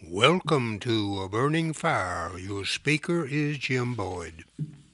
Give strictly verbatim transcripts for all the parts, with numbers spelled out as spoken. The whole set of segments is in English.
Welcome to A Burning Fire. Your speaker is Jim Boyd.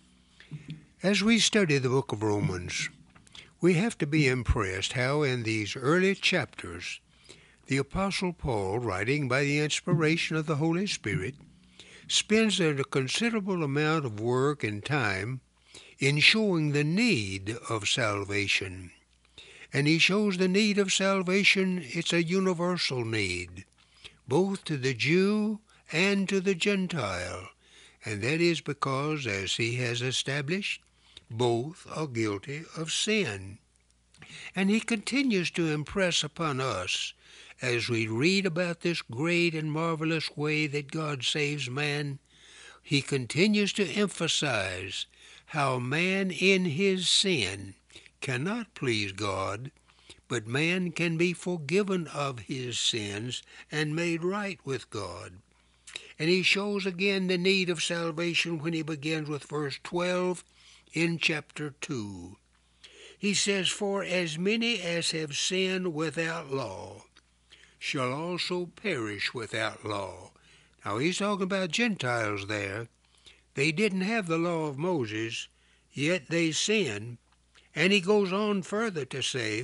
As we study the book of Romans, we have to be impressed how in these early chapters the Apostle Paul, writing by the inspiration of the Holy Spirit, spends a considerable amount of work and time in showing the need of salvation. And he shows the need of salvation, it's a universal need, both to the Jew and to the Gentile, and that is because, as he has established, both are guilty of sin. And he continues to impress upon us, as we read about this great and marvelous way that God saves man, he continues to emphasize how man in his sin cannot please God, but man can be forgiven of his sins and made right with God. And he shows again the need of salvation when he begins with verse twelve in chapter two. He says, "For as many as have sinned without law shall also perish without law." Now he's talking about Gentiles there. They didn't have the law of Moses, yet they sinned. And he goes on further to say,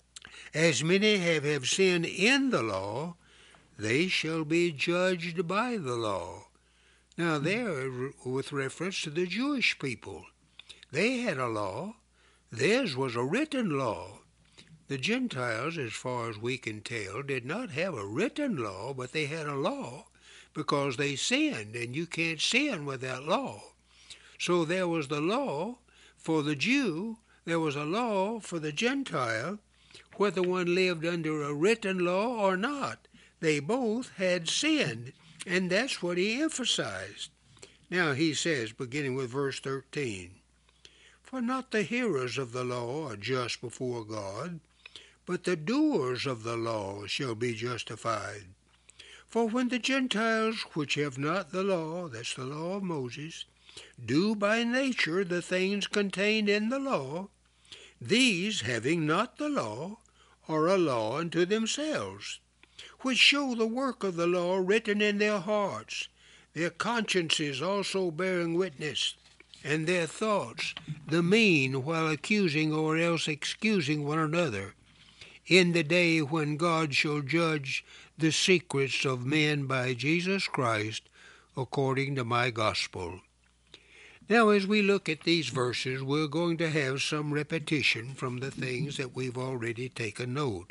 "As many have, have sinned in the law, they shall be judged by the law." Now there, with reference to the Jewish people, they had a law. Theirs was a written law. The Gentiles, as far as we can tell, did not have a written law, but they had a law because they sinned, and you can't sin without law. So there was the law for the Jew, there was a law for the Gentile, whether one lived under a written law or not. They both had sinned, and that's what he emphasized. Now he says, beginning with verse thirteen, "For not the hearers of the law are just before God, but the doers of the law shall be justified. For when the Gentiles, which have not the law," that's the law of Moses, "do by nature the things contained in the law, these, having not the law, are a law unto themselves, which show the work of the law written in their hearts, their consciences also bearing witness, and their thoughts the mean, while accusing or else excusing one another, in the day when God shall judge the secrets of men by Jesus Christ, according to my gospel." Now, as we look at these verses, we're going to have some repetition from the things that we've already taken note.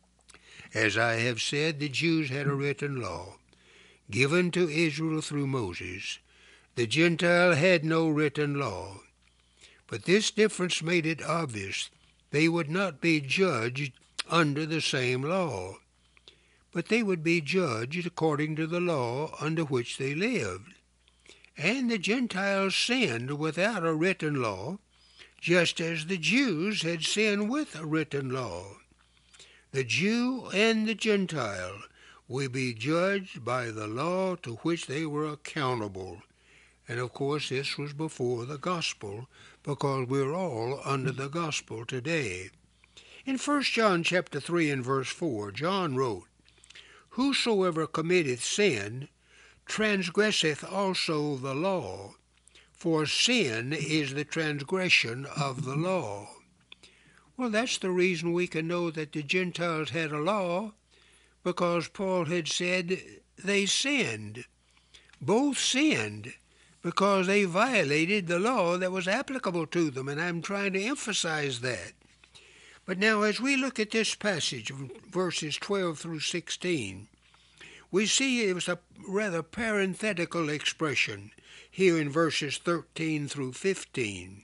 As I have said, the Jews had a written law, given to Israel through Moses. The Gentile had no written law. But this difference made it obvious they would not be judged under the same law, but they would be judged according to the law under which they lived. And the Gentiles sinned without a written law, just as the Jews had sinned with a written law. The Jew and the Gentile will be judged by the law to which they were accountable. And of course this was before the gospel, because we're all under the gospel today. In First John chapter three and verse four, John wrote, "Whosoever committeth sin transgresseth also the law, for sin is the transgression of the law." Well, that's the reason we can know that the Gentiles had a law, because Paul had said they sinned. Both sinned because they violated the law that was applicable to them, and I'm trying to emphasize that. But now as we look at this passage, verses twelve through sixteen, we see it was a rather parenthetical expression here in verses thirteen through fifteen.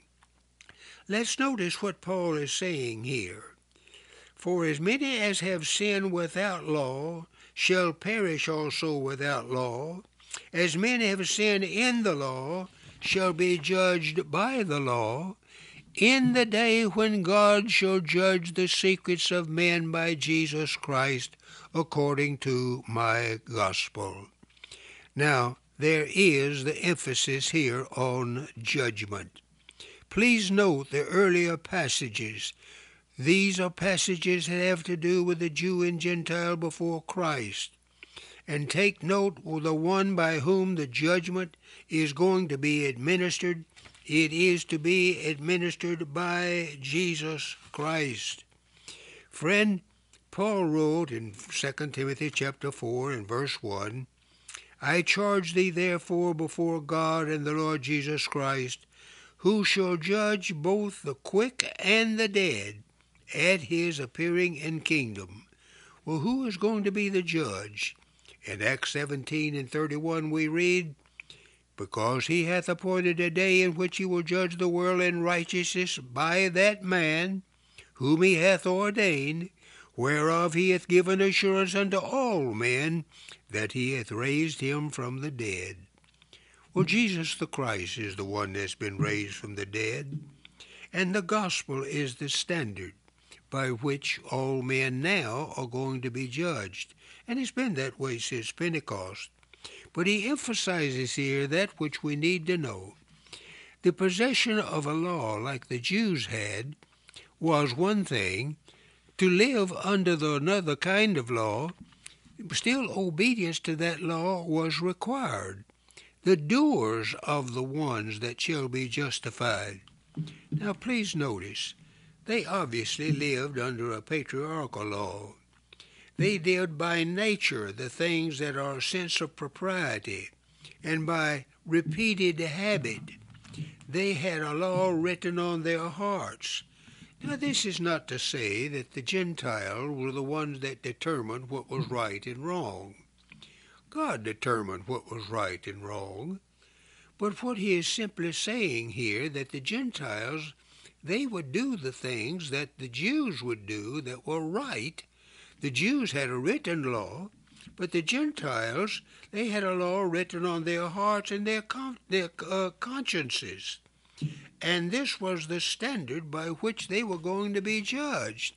Let's notice what Paul is saying here. "For as many as have sinned without law shall perish also without law. As many have sinned in the law shall be judged by the law, in the day when God shall judge the secrets of men by Jesus Christ, according to my gospel." Now, there is the emphasis here on judgment. Please note the earlier passages. These are passages that have to do with the Jew and Gentile before Christ. And take note, the one by whom the judgment is going to be administered, it is to be administered by Jesus Christ. Friend, Paul wrote in Second Timothy chapter four and verse one, I charge thee therefore before God and the Lord Jesus Christ, who shall judge both the quick and the dead at his appearing in kingdom. Well, who is going to be the judge? In Acts seventeen and thirty-one we read, Because he hath appointed a day in which he will judge the world in righteousness by that man whom he hath ordained, whereof he hath given assurance unto all men that he hath raised him from the dead. Well, Jesus the Christ is the one that's been raised from the dead, and the gospel is the standard by which all men now are going to be judged. And it's been that way since Pentecost. But he emphasizes here that which we need to know. The possession of a law like the Jews had was one thing. To live under the another kind of law, still obedience to that law was required. The doers of the ones that shall be justified. Now please notice, they obviously lived under a patriarchal law. They did by nature the things that are a sense of propriety, and by repeated habit. They had a law written on their hearts. Now this is not to say that the Gentiles were the ones that determined what was right and wrong. God determined what was right and wrong. But what he is simply saying here, that the Gentiles, they would do the things that the Jews would do that were right. The Jews had a written law, but the Gentiles, they had a law written on their hearts and their, con- their uh, consciences. And this was the standard by which they were going to be judged.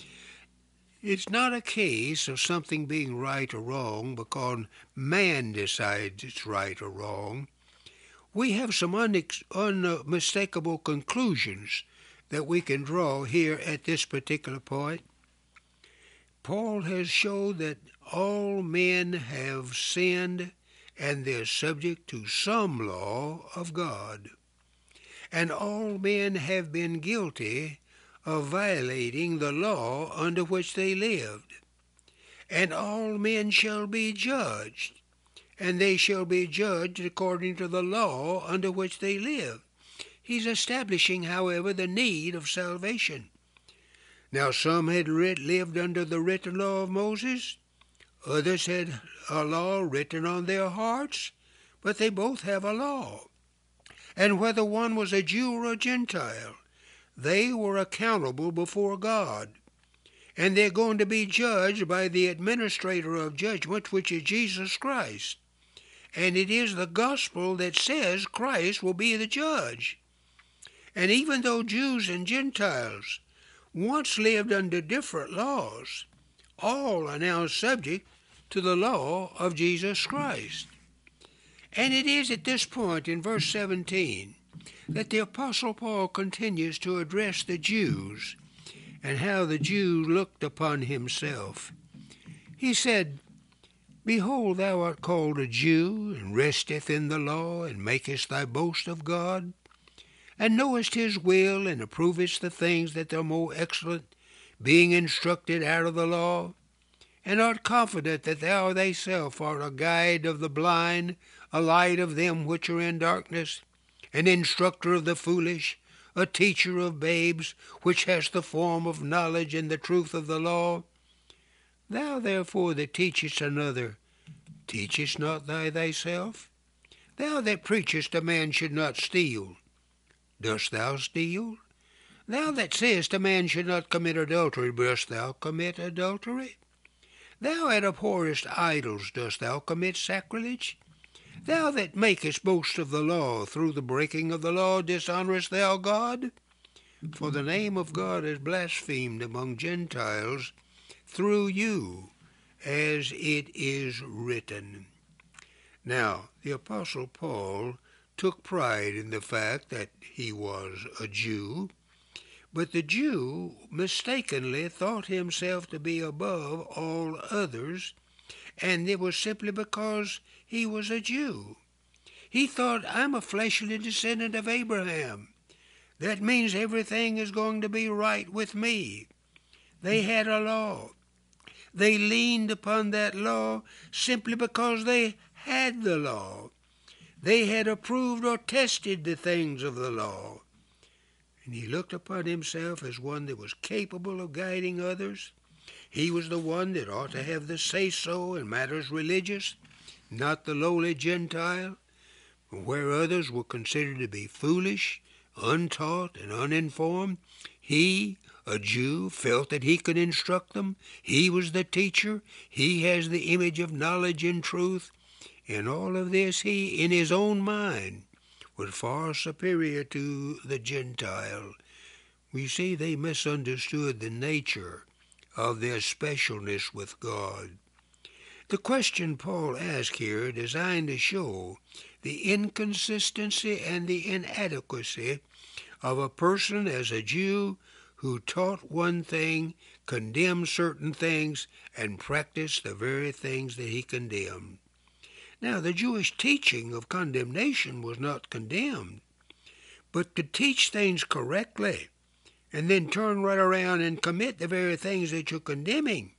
It's not a case of something being right or wrong because man decides it's right or wrong. We have some unex- unmistakable conclusions that we can draw here at this particular point. Paul has showed that all men have sinned and they're subject to some law of God. And all men have been guilty of violating the law under which they lived. And all men shall be judged, and they shall be judged according to the law under which they live. He's establishing, however, the need of salvation. Now some had writ- lived under the written law of Moses, others had a law written on their hearts, but they both have a law. And whether one was a Jew or a Gentile, they were accountable before God. And they're going to be judged by the administrator of judgment, which is Jesus Christ. And it is the gospel that says Christ will be the judge. And even though Jews and Gentiles once lived under different laws, all are now subject to the law of Jesus Christ. And it is at this point in verse seventeen that the Apostle Paul continues to address the Jews and how the Jew looked upon himself. He said, Behold, thou art called a Jew, and resteth in the law, and makest thy boast of God, and knowest his will, and approvest the things that are more excellent, being instructed out of the law, and art confident that thou thyself art a guide of the blind, a light of them which are in darkness, an instructor of the foolish, a teacher of babes, which has the form of knowledge and the truth of the law. Thou therefore that teachest another, teachest not thou thyself? Thou that preachest a man should not steal, dost thou steal? Thou that sayest a man should not commit adultery, dost thou commit adultery? Thou that abhorrest idols, dost thou commit sacrilege? Thou that makest boast of the law, through the breaking of the law dishonourest thou God? For the name of God is blasphemed among Gentiles through you, as it is written. Now, the Apostle Paul took pride in the fact that he was a Jew, but the Jew mistakenly thought himself to be above all others, and it was simply because he was a Jew. He thought, I'm a fleshly descendant of Abraham. That means everything is going to be right with me. They had a law. They leaned upon that law simply because they had the law. They had approved or tested the things of the law. And he looked upon himself as one that was capable of guiding others. He was the one that ought to have the say-so in matters religious, not the lowly Gentile, where others were considered to be foolish, untaught, and uninformed. He, a Jew, felt that he could instruct them. He was the teacher. He has the image of knowledge and truth. In all of this, he, in his own mind, was far superior to the Gentile. We see they misunderstood the nature of their specialness with God. The question Paul asked here designed to show the inconsistency and the inadequacy of a person as a Jew who taught one thing, condemned certain things, and practiced the very things that he condemned. Now, the Jewish teaching of condemnation was not condemned, but to teach things correctly and then turn right around and commit the very things that you're condemning,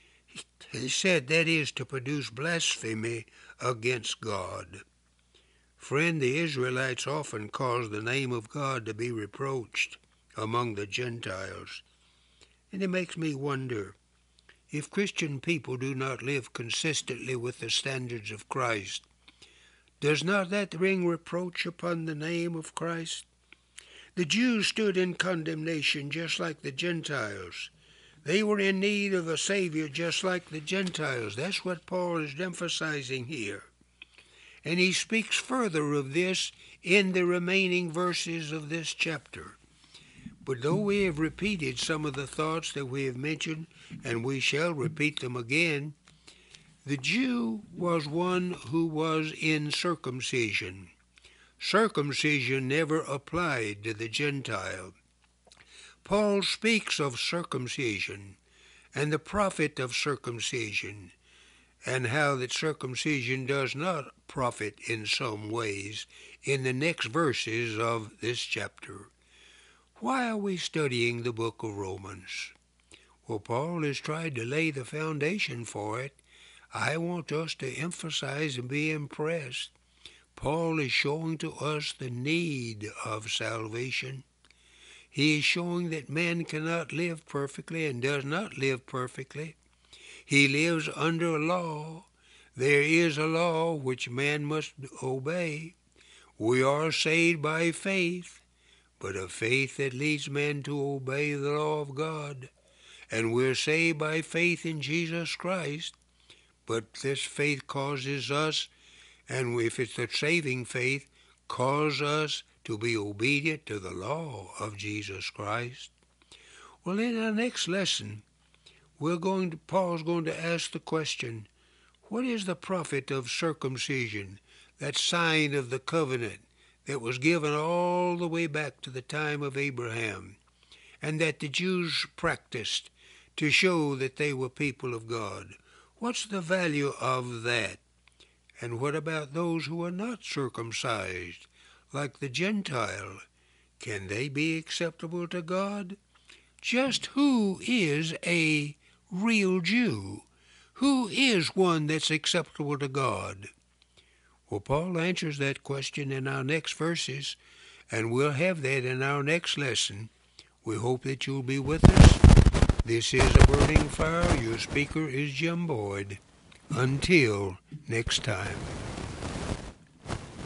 he said that is to produce blasphemy against God. Friend, the Israelites often caused the name of God to be reproached among the Gentiles. And it makes me wonder, if Christian people do not live consistently with the standards of Christ, does not that bring reproach upon the name of Christ? The Jews stood in condemnation just like the Gentiles. They were in need of a Savior just like the Gentiles. That's what Paul is emphasizing here. And he speaks further of this in the remaining verses of this chapter. But though we have repeated some of the thoughts that we have mentioned, and we shall repeat them again, the Jew was one who was in circumcision. Circumcision never applied to the Gentile. Paul speaks of circumcision and the profit of circumcision, and how that circumcision does not profit in some ways in the next verses of this chapter. Why are we studying the book of Romans? Well, Paul has tried to lay the foundation for it. I want us to emphasize and be impressed. Paul is showing to us the need of salvation. He is showing that man cannot live perfectly and does not live perfectly. He lives under a law. There is a law which man must obey. We are saved by faith, but a faith that leads men to obey the law of God. And we're saved by faith in Jesus Christ, but this faith causes us, and if it's a saving faith, cause us to be obedient to the law of Jesus Christ. Well, in our next lesson, we're going to, Paul's going to ask the question, what is the profit of circumcision, that sign of the covenant that was given all the way back to the time of Abraham, and that the Jews practiced to show that they were people of God? What's the value of that? And what about those who are not circumcised, like the Gentile? Can they be acceptable to God? Just who is a real Jew? Who is one that's acceptable to God? Well, Paul answers that question in our next verses, and we'll have that in our next lesson. We hope that you'll be with us. This is A Burning Fire. Your speaker is Jim Boyd. Until next time.